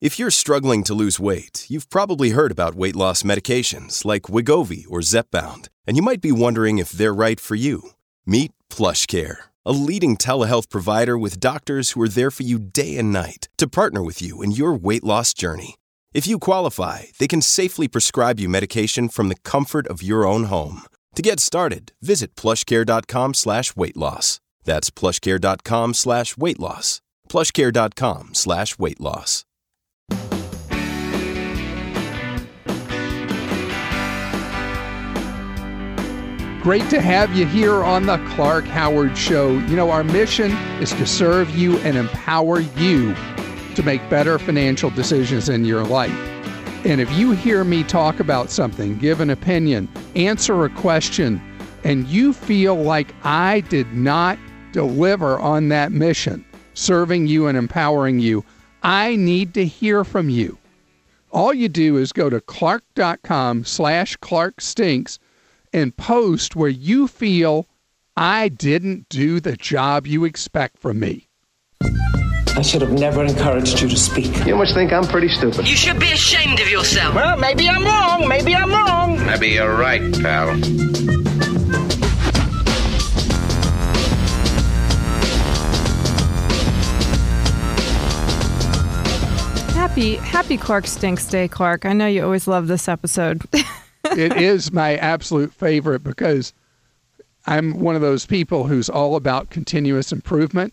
If you're struggling to lose weight, you've probably heard about weight loss medications like Wegovy or Zepbound, and you might be wondering if they're right for you. Meet PlushCare, a leading telehealth provider with doctors who are there for you day and night to partner with you in your weight loss journey. If you qualify, they can safely prescribe you medication from the comfort of your own home. To get started, visit plushcare.com/weight-loss. That's plushcare.com/weight-loss. plushcare.com/weight-loss. Great to have you here on the Clark Howard Show. You know, our mission is to serve you and empower you to make better financial decisions in your life. And if you hear me talk about something, give an opinion, answer a question, and you feel like I did not deliver on that mission, serving you and empowering you, I need to hear from you. All you do is go to clark.com/ClarkStinks and post where you feel I didn't do the job you expect from me. I should have never encouraged you to speak. You must think I'm pretty stupid. You should be ashamed of yourself. Well, maybe I'm wrong. Maybe I'm wrong. Maybe you're right, pal. Happy Clark Stinks Day, Clark. I know you always love this episode. It is my absolute favorite because I'm one of those people who's all about continuous improvement,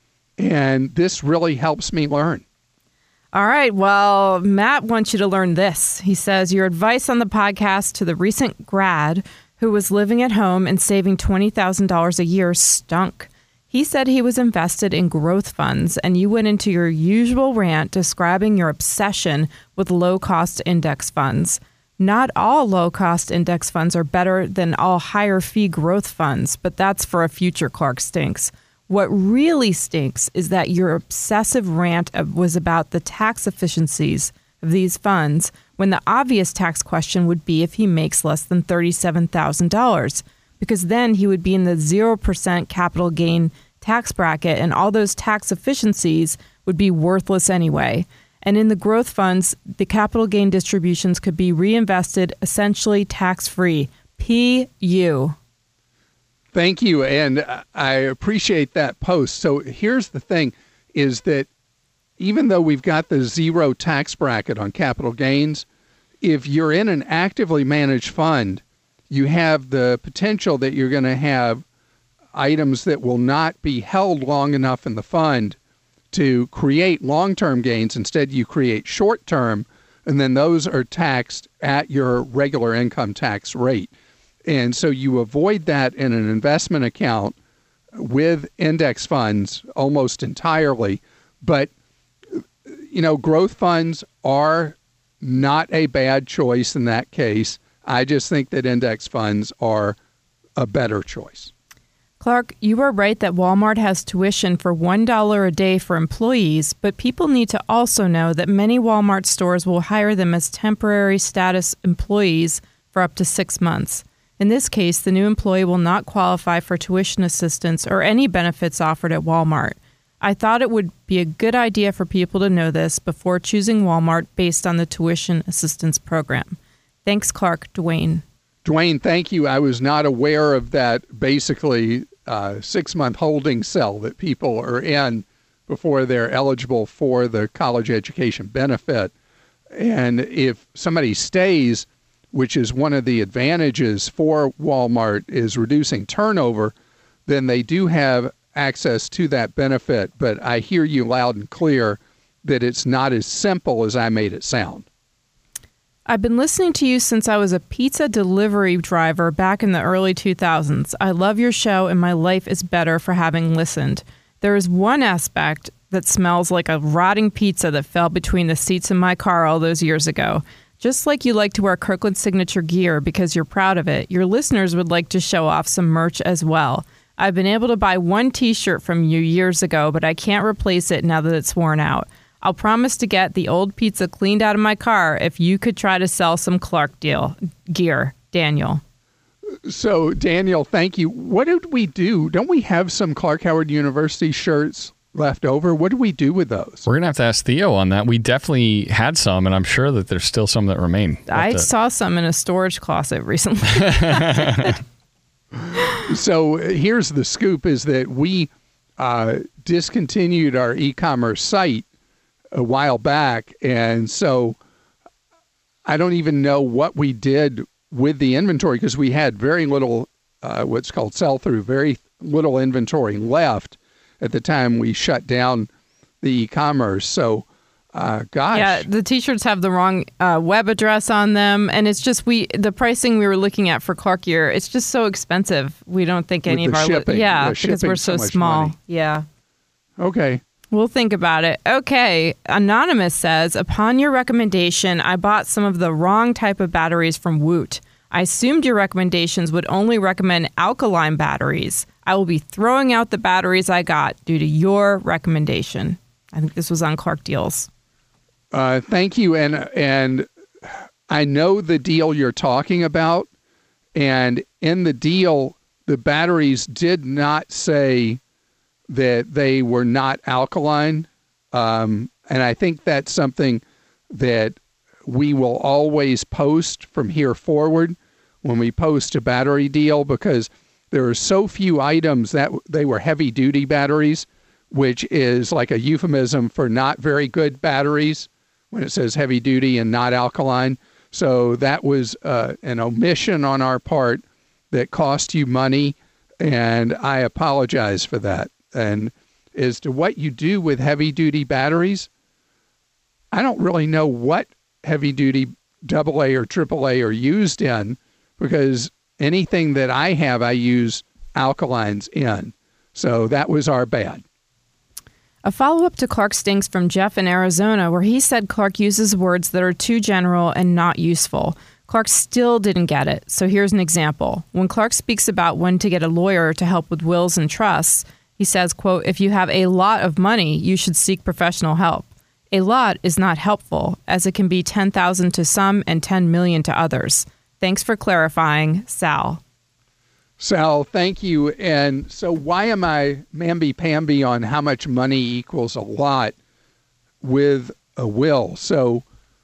and this really helps me learn. All right. Well, Matt wants you to learn this. He says, your advice on the podcast to the recent grad who was living at home and saving $20,000 a year stunk. He said he was invested in growth funds, and you went into your usual rant describing your obsession with low-cost index funds. Not all low-cost index funds are better than all higher-fee growth funds, but that's for a future Clark Stinks. What really stinks is that your obsessive rant was about the tax efficiencies of these funds, when the obvious tax question would be if he makes less than $37,000, because then he would be in the 0% capital gain tax bracket, and all those tax efficiencies would be worthless anyway. And in the growth funds, the capital gain distributions could be reinvested essentially tax-free. P.U. Thank you, and I appreciate that post. So here's the thing, is that even though we've got the zero tax bracket on capital gains, if you're in an actively managed fund, you have the potential that you're going to have items that will not be held long enough in the fund to create long-term gains. Instead, you create short-term, and then those are taxed at your regular income tax rate. And so you avoid that in an investment account with index funds almost entirely. But, you know, growth funds are not a bad choice in that case. I just think that index funds are a better choice. Clark, you are right that Walmart has tuition for $1 a day for employees, but people need to also know that many Walmart stores will hire them as temporary status employees for up to 6 months. In this case, the new employee will not qualify for tuition assistance or any benefits offered at Walmart. I thought it would be a good idea for people to know this before choosing Walmart based on the tuition assistance program. Thanks, Clark. Dwayne. Dwayne, thank you. I was not aware of that basically 6-month holding cell that people are in before they're eligible for the college education benefit. And if somebody stays, which is one of the advantages for Walmart, is reducing turnover, then they do have access to that benefit. But I hear you loud and clear that it's not as simple as I made it sound. I've been listening to you since I was a pizza delivery driver back in the early 2000s. I love your show, and my life is better for having listened. There is one aspect that smells like a rotting pizza that fell between the seats in my car all those years ago. Just like you like to wear Kirkland signature gear because you're proud of it, your listeners would like to show off some merch as well. I've been able to buy one t-shirt from you years ago, but I can't replace it now that it's worn out. I'll promise to get the old pizza cleaned out of my car if you could try to sell some Clark gear. Daniel. So, Daniel, thank you. What did we do? Don't we have some Clark Howard University shirts left over. What do we do with those? We're going to have to ask Theo on that. We definitely had some, and I'm sure that there's still some that remain. I saw some in a storage closet recently. So here's the scoop, is that we discontinued our e-commerce site a while back, and so I don't even know what we did with the inventory because we had very little what's called sell-through, very little inventory left at the time we shut down the e-commerce. So, gosh. Yeah, the T-shirts have the wrong web address on them, and it's just the pricing we were looking at for Clark Gear, it's just so expensive. We don't think any of our shipping. because we're so small. Money. Yeah. Okay. We'll think about it. Okay. Anonymous says, upon your recommendation, I bought some of the wrong type of batteries from Woot. I assumed your recommendations would only recommend alkaline batteries. I will be throwing out the batteries I got due to your recommendation. I think this was on Clark Deals. Thank you. And I know the deal you're talking about. And in the deal, the batteries did not say that they were not alkaline. And I think that's something that we will always post from here forward when we post a battery deal, because there are so few items that they were heavy-duty batteries, which is like a euphemism for not very good batteries when it says heavy-duty and not alkaline. So that was an omission on our part that cost you money, and I apologize for that. And as to what you do with heavy-duty batteries, I don't really know what heavy-duty AA or AAA are used in, because anything that I have, I use alkalines in. So that was our bad. A follow-up to Clark Stinks from Jeff in Arizona, where he said Clark uses words that are too general and not useful. Clark still didn't get it. So here's an example. When Clark speaks about when to get a lawyer to help with wills and trusts, he says, quote, if you have a lot of money, you should seek professional help. A lot is not helpful, as it can be 10,000 to some and 10 million to others. Thanks for clarifying, Sal. Sal, thank you. And so why am I mamby-pamby on how much money equals a lot with a will? So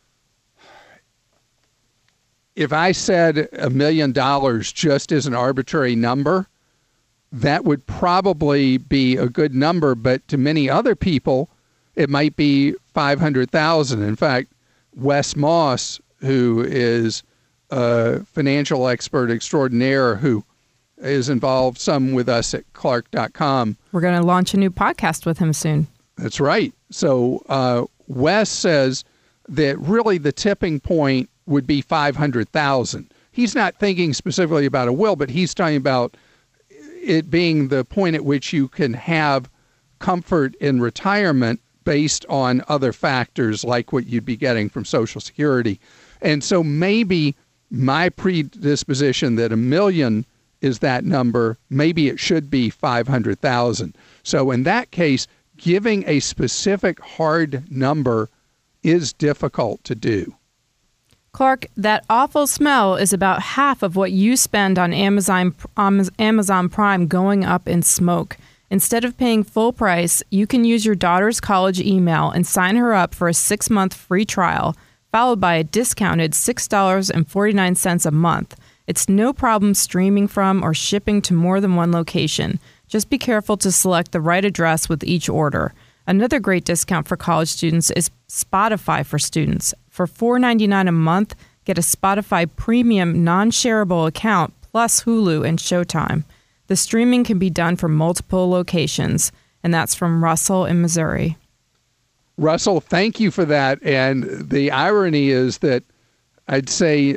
if I said $1 million just as an arbitrary number, that would probably be a good number, but to many other people, it might be 500,000. In fact, Wes Moss, who is a financial expert extraordinaire who is involved some with us at Clark.com. We're going to launch a new podcast with him soon. That's right. So Wes says that really the tipping point would be 500,000. He's not thinking specifically about a will, but he's talking about it being the point at which you can have comfort in retirement based on other factors like what you'd be getting from Social Security. And so maybe my predisposition that $1 million is that number, maybe it should be 500,000. So in that case, giving a specific hard number is difficult to do. Clark, that awful smell is about half of what you spend on Amazon Prime going up in smoke. Instead of paying full price, you can use your daughter's college email and sign her up for a 6-month free trial, followed by a discounted $6.49 a month. It's no problem streaming from or shipping to more than one location. Just be careful to select the right address with each order. Another great discount for college students is Spotify for students. For $4.99 a month, get a Spotify premium non-shareable account plus Hulu and Showtime. The streaming can be done from multiple locations, and that's from Russell in Missouri. Russell, thank you for that. And the irony is that I'd say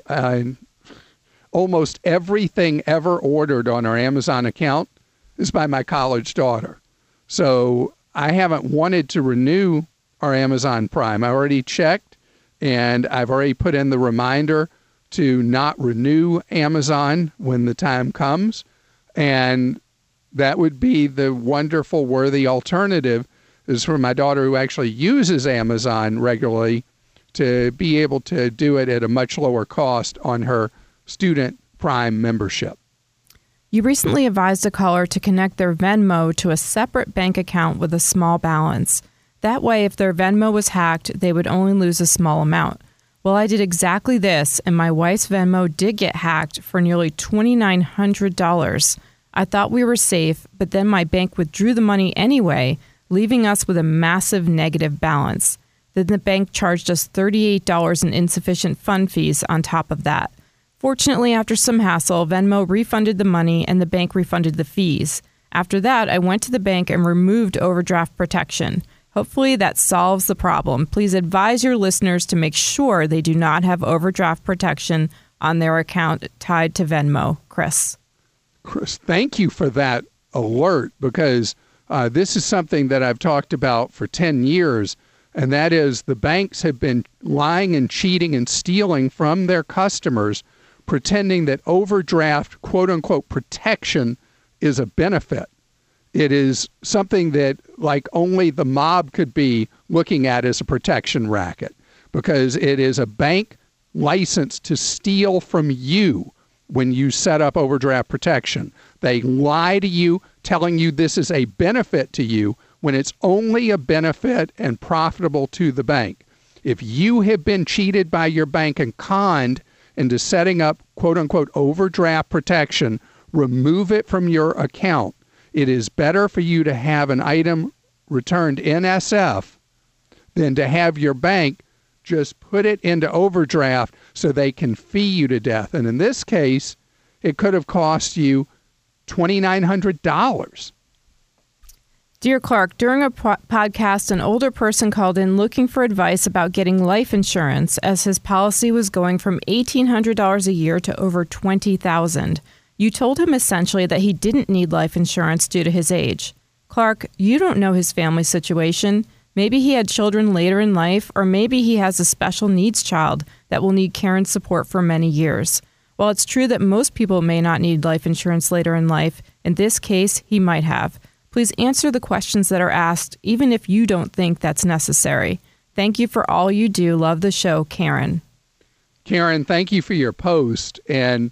almost everything ever ordered on our Amazon account is by my college daughter. So I haven't wanted to renew our Amazon Prime. I already checked, and I've already put in the reminder to not renew Amazon when the time comes. And that would be the wonderful, worthy alternative is for my daughter, who actually uses Amazon regularly, to be able to do it at a much lower cost on her student Prime membership. You recently advised a caller to connect their Venmo to a separate bank account with a small balance. That way, if their Venmo was hacked, they would only lose a small amount. Well, I did exactly this, and my wife's Venmo did get hacked for nearly $2,900. I thought we were safe, but then my bank withdrew the money anyway, leaving us with a massive negative balance. Then the bank charged us $38 in insufficient fund fees on top of that. Fortunately, after some hassle, Venmo refunded the money and the bank refunded the fees. After that, I went to the bank and removed overdraft protection. Hopefully that solves the problem. Please advise your listeners to make sure they do not have overdraft protection on their account tied to Venmo. Chris, thank you for that alert, because this is something that I've talked about for 10 years, and that is the banks have been lying and cheating and stealing from their customers, pretending that overdraft, quote-unquote, protection is a benefit. It is something that like only the mob could be looking at as a protection racket, because it is a bank license to steal from you when you set up overdraft protection. They lie to you, telling you this is a benefit to you when it's only a benefit and profitable to the bank. If you have been cheated by your bank and conned into setting up quote-unquote overdraft protection, remove it from your account. It is better for you to have an item returned NSF than to have your bank just put it into overdraft so they can fee you to death. And in this case, it could have cost you $2,900. Dear Clark, during a podcast, an older person called in looking for advice about getting life insurance, as his policy was going from $1,800 a year to over $20,000. You told him essentially that he didn't need life insurance due to his age. Clark, you don't know his family situation. Maybe he had children later in life, or maybe he has a special needs child that will need care and support for many years. While it's true that most people may not need life insurance later in life, in this case, he might have. Please answer the questions that are asked, even if you don't think that's necessary. Thank you for all you do. Love the show, Karen. Karen, thank you for your post. And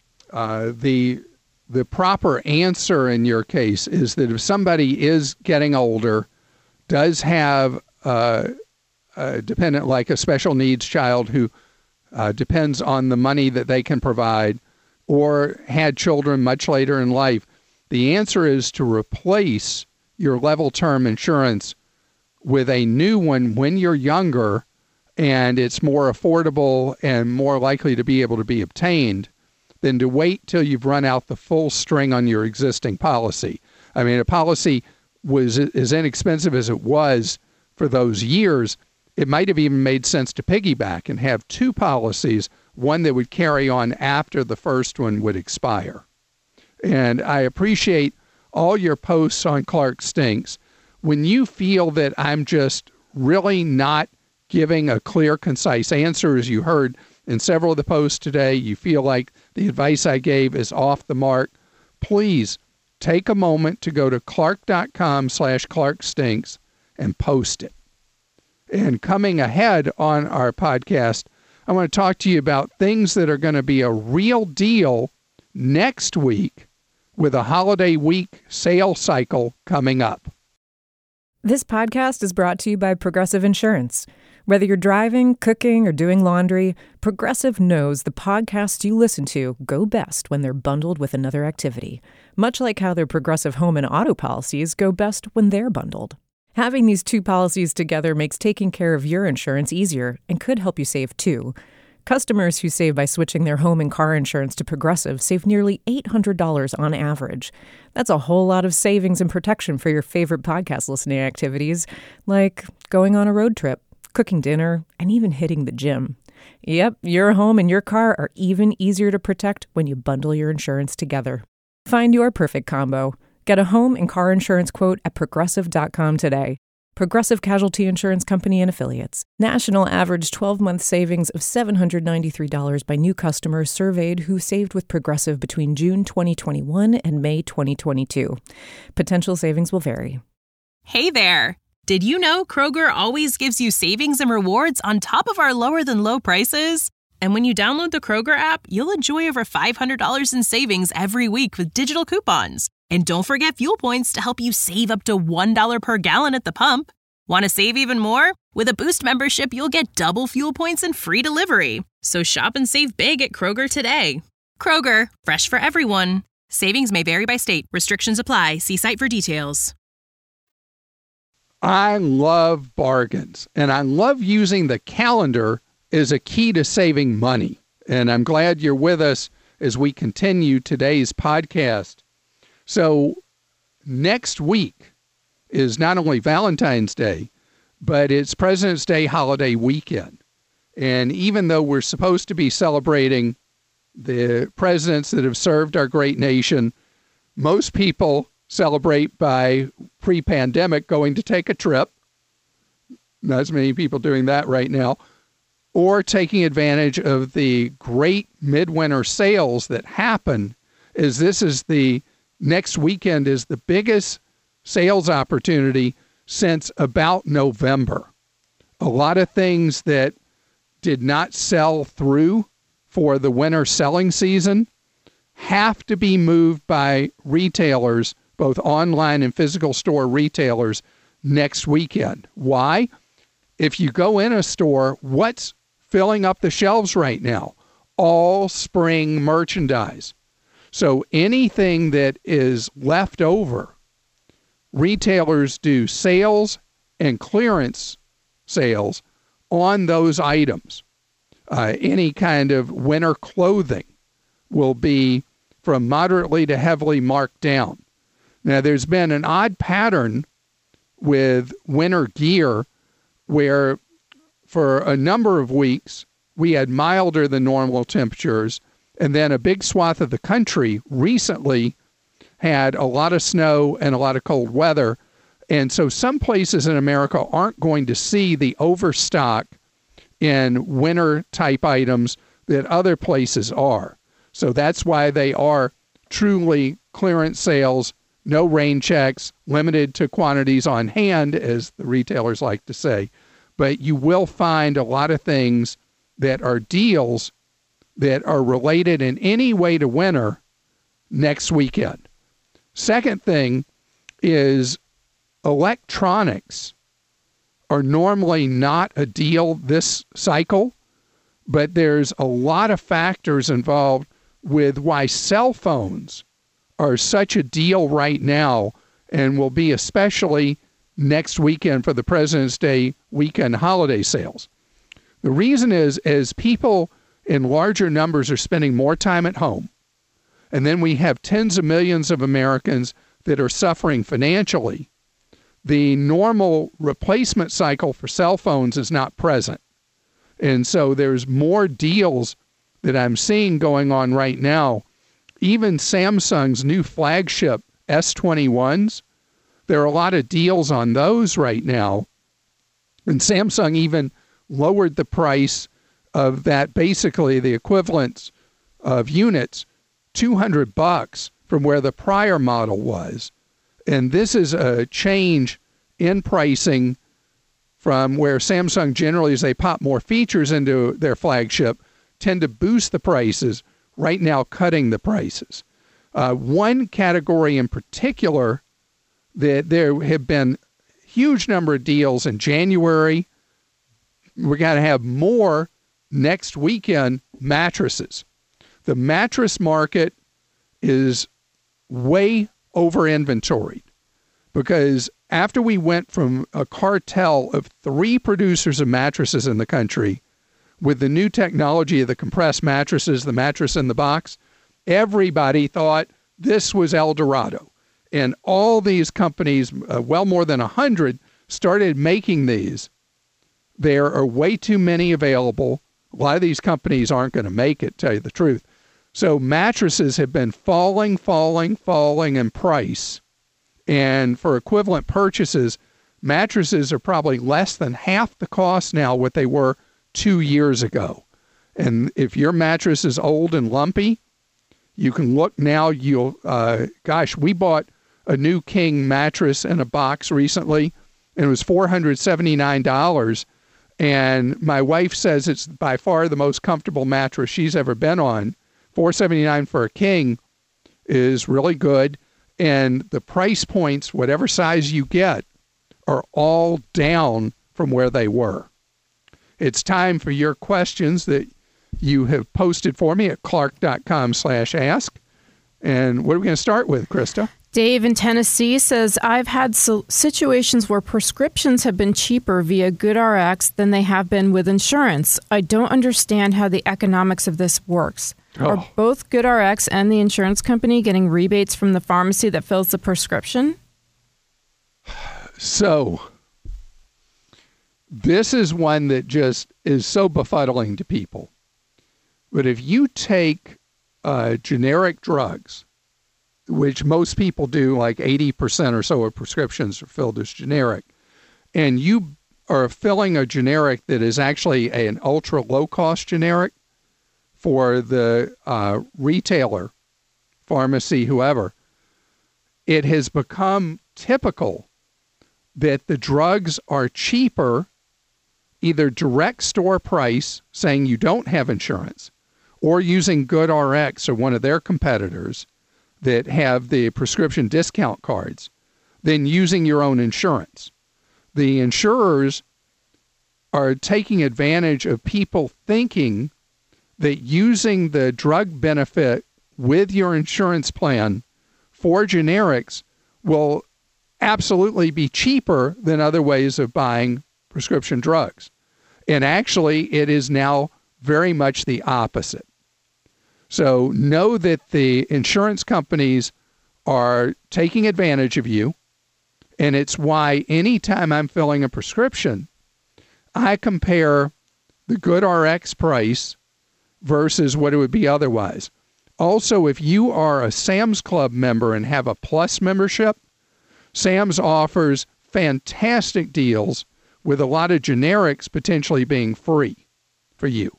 the proper answer in your case is that if somebody is getting older, does have a dependent like a special needs child who depends on the money that they can provide, or had children much later in life, the answer is to replace your level term insurance with a new one when you're younger and it's more affordable and more likely to be able to be obtained than to wait till you've run out the full string on your existing policy. I mean, a policy was as inexpensive as it was for those years. It might have even made sense to piggyback and have two policies, one that would carry on after the first one would expire. And I appreciate all your posts on Clark Stinks. When you feel that I'm just really not giving a clear, concise answer, as you heard in several of the posts today, you feel like the advice I gave is off the mark, please take a moment to go to clark.com/ClarkStinks and post it. And coming ahead on our podcast, I want to talk to you about things that are going to be a real deal next week with a holiday week sale cycle coming up. This podcast is brought to you by Progressive Insurance. Whether you're driving, cooking, or doing laundry, Progressive knows the podcasts you listen to go best when they're bundled with another activity, much like how their Progressive home and auto policies go best when they're bundled. Having these two policies together makes taking care of your insurance easier and could help you save too. Customers who save by switching their home and car insurance to Progressive save nearly $800 on average. That's a whole lot of savings and protection for your favorite podcast listening activities, like going on a road trip, cooking dinner, and even hitting the gym. Yep, your home and your car are even easier to protect when you bundle your insurance together. Find your perfect combo. Get a home and car insurance quote at Progressive.com today. Progressive Casualty Insurance Company and Affiliates. National average 12-month savings of $793 by new customers surveyed who saved with Progressive between June 2021 and May 2022. Potential savings will vary. Hey there! Did you know Kroger always gives you savings and rewards on top of our lower-than-low prices? And when you download the Kroger app, you'll enjoy over $500 in savings every week with digital coupons. And don't forget fuel points to help you save up to $1 per gallon at the pump. Want to save even more? With a Boost membership, you'll get double fuel points and free delivery. So shop and save big at Kroger today. Kroger, fresh for everyone. Savings may vary by state. Restrictions apply. See site for details. I love bargains, and I love using the calendar as a key to saving money. And I'm glad you're with us as we continue today's podcast. So next week is not only Valentine's Day, but it's President's Day holiday weekend. And even though we're supposed to be celebrating the presidents that have served our great nation, most people celebrate by pre-pandemic going to take a trip. Not as many people doing that right now. Or taking advantage of the great midwinter sales that happen, as this is the next weekend is the biggest sales opportunity since about November. A lot of things that did not sell through for the winter selling season have to be moved by retailers, both online and physical store retailers, next weekend. Why? If you go in a store, what's filling up the shelves right now? All spring merchandise. So anything that is left over, retailers do sales and clearance sales on those items. Any kind of winter clothing will be from moderately to heavily marked down. Now, there's been an odd pattern with winter gear where for a number of weeks we had milder than normal temperatures, and then a big swath of the country recently had a lot of snow and a lot of cold weather. And so some places in America aren't going to see the overstock in winter type items that other places are. So that's why they are truly clearance sales, no rain checks, limited to quantities on hand, as the retailers like to say. But you will find a lot of things that are deals that are related in any way to winter next weekend. Second thing is electronics are normally not a deal this cycle, but there's a lot of factors involved with why cell phones are such a deal right now and will be especially next weekend for the President's Day weekend holiday sales. The reason is, as people in larger numbers are spending more time at home, and then we have tens of millions of Americans that are suffering financially, the normal replacement cycle for cell phones is not present. And so there's more deals that I'm seeing going on right now. Even Samsung's new flagship S21s, there are a lot of deals on those right now. And Samsung even lowered the price of that, basically the equivalent of units, $200 from where the prior model was. And this is a change in pricing from where Samsung generally, as they pop more features into their flagship, tend to boost the prices, right now cutting the prices. One category in particular that there have been huge number of deals in January. We're going to have more next weekend, mattresses. The mattress market is way over inventoried because after we went from a cartel of 3 producers of mattresses in the country with the new technology of the compressed mattresses, the mattress in the box, everybody thought this was El Dorado. And all these companies, well more than 100, started making these. There are way too many available. A lot of these companies aren't going to make it, tell you the truth. So mattresses have been falling in price. And for equivalent purchases, mattresses are probably less than half the cost now what they were 2 years ago. And if your mattress is old and lumpy, you can look now. We bought a new king mattress in a box recently, and it was $479. And my wife says it's by far the most comfortable mattress she's ever been on. $479 for a king is really good. And the price points, whatever size you get, are all down from where they were. It's time for your questions that you have posted for me at clark.com/ask. And what are we going to start with, Krista? Dave in Tennessee says, I've had situations where prescriptions have been cheaper via GoodRx than they have been with insurance. I don't understand how the economics of this works. Are both GoodRx and the insurance company getting rebates from the pharmacy that fills the prescription? So, this is one that just is so befuddling to people. But if you take generic drugs, which most people do, like 80% or so of prescriptions are filled as generic, and you are filling a generic that is actually an ultra low-cost generic for the retailer, pharmacy, whoever, it has become typical that the drugs are cheaper, either direct store price, saying you don't have insurance, or using GoodRx or one of their competitors that have the prescription discount cards, than using your own insurance. The insurers are taking advantage of people thinking that using the drug benefit with your insurance plan for generics will absolutely be cheaper than other ways of buying prescription drugs. And actually, it is now very much the opposite. So know that the insurance companies are taking advantage of you, and it's why anytime I'm filling a prescription, I compare the GoodRx price versus what it would be otherwise. Also, if you are a Sam's Club member and have a Plus membership, Sam's offers fantastic deals with a lot of generics potentially being free for you.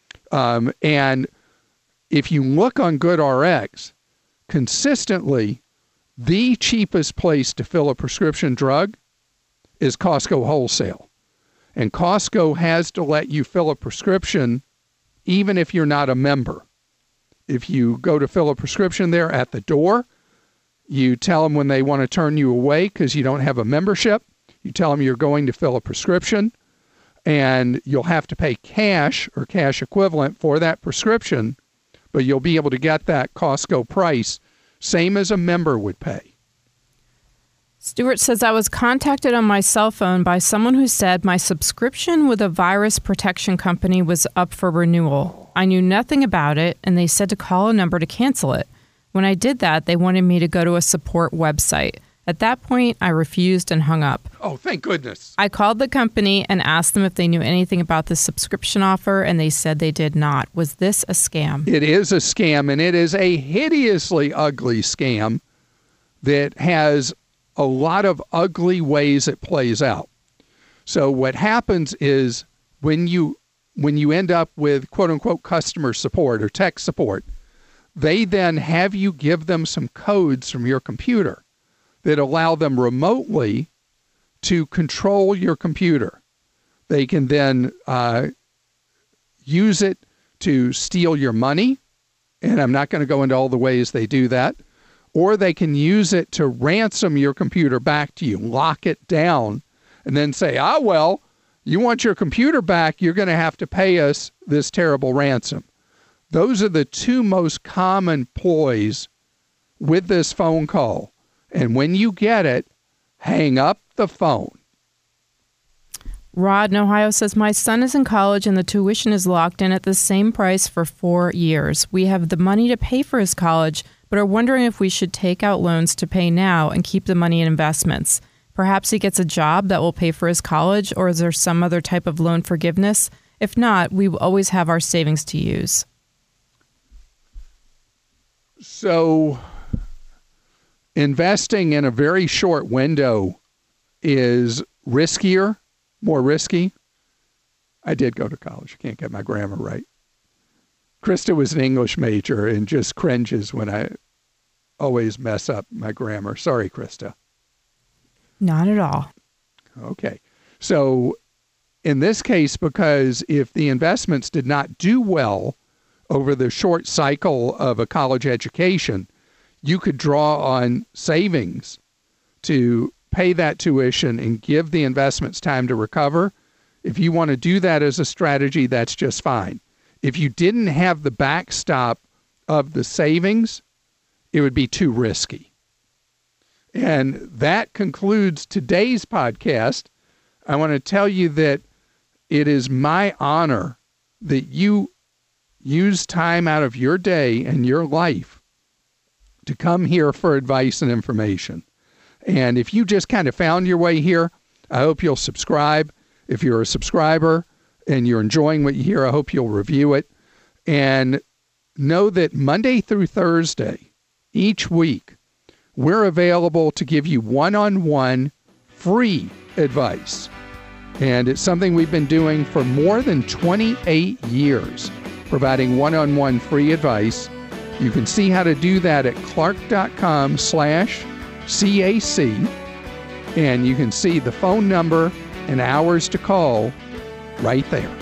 And if you look on GoodRx, consistently, the cheapest place to fill a prescription drug is Costco Wholesale. And Costco has to let you fill a prescription even if you're not a member. If you go to fill a prescription there at the door, you tell them when they want to turn you away because you don't have a membership. You tell them you're going to fill a prescription, and you'll have to pay cash or cash equivalent for that prescription, but you'll be able to get that Costco price, same as a member would pay. Stuart says, I was contacted on my cell phone by someone who said my subscription with a virus protection company was up for renewal. I knew nothing about it, and they said to call a number to cancel it. When I did that, they wanted me to go to a support website. At that point, I refused and hung up. Oh, thank goodness. I called the company and asked them if they knew anything about the subscription offer, and they said they did not. Was this a scam? It is a scam, and it is a hideously ugly scam that has a lot of ugly ways it plays out. So what happens is when you end up with quote-unquote customer support or tech support, they then have you give them some codes from your computer that allow them remotely to control your computer. They can then use it to steal your money, and I'm not going to go into all the ways they do that, or they can use it to ransom your computer back to you, lock it down, and then say, well, you want your computer back, you're going to have to pay us this terrible ransom. Those are the two most common ploys with this phone call. And when you get it, hang up the phone. Rod in Ohio says, my son is in college and the tuition is locked in at the same price for 4 years. We have the money to pay for his college, but are wondering if we should take out loans to pay now and keep the money in investments. Perhaps he gets a job that will pay for his college, or is there some other type of loan forgiveness? If not, we will always have our savings to use. So investing in a very short window is riskier, more risky. I did go to college. I can't get my grammar right. Krista was an English major and just cringes when I always mess up my grammar. Sorry, Krista. Not at all. Okay. So in this case, because if the investments did not do well over the short cycle of a college education, you could draw on savings to pay that tuition and give the investments time to recover. If you want to do that as a strategy, that's just fine. If you didn't have the backstop of the savings, it would be too risky. And that concludes today's podcast. I want to tell you that it is my honor that you use time out of your day and your life to come here for advice and information. And if you just kind of found your way here, I hope you'll subscribe. If you're a subscriber and you're enjoying what you hear, I hope you'll review it. And know that Monday through Thursday, each week, we're available to give you one-on-one free advice. And it's something we've been doing for more than 28 years, providing one-on-one free advice. You can see how to do that at clark.com/CAC. And you can see the phone number and hours to call right there.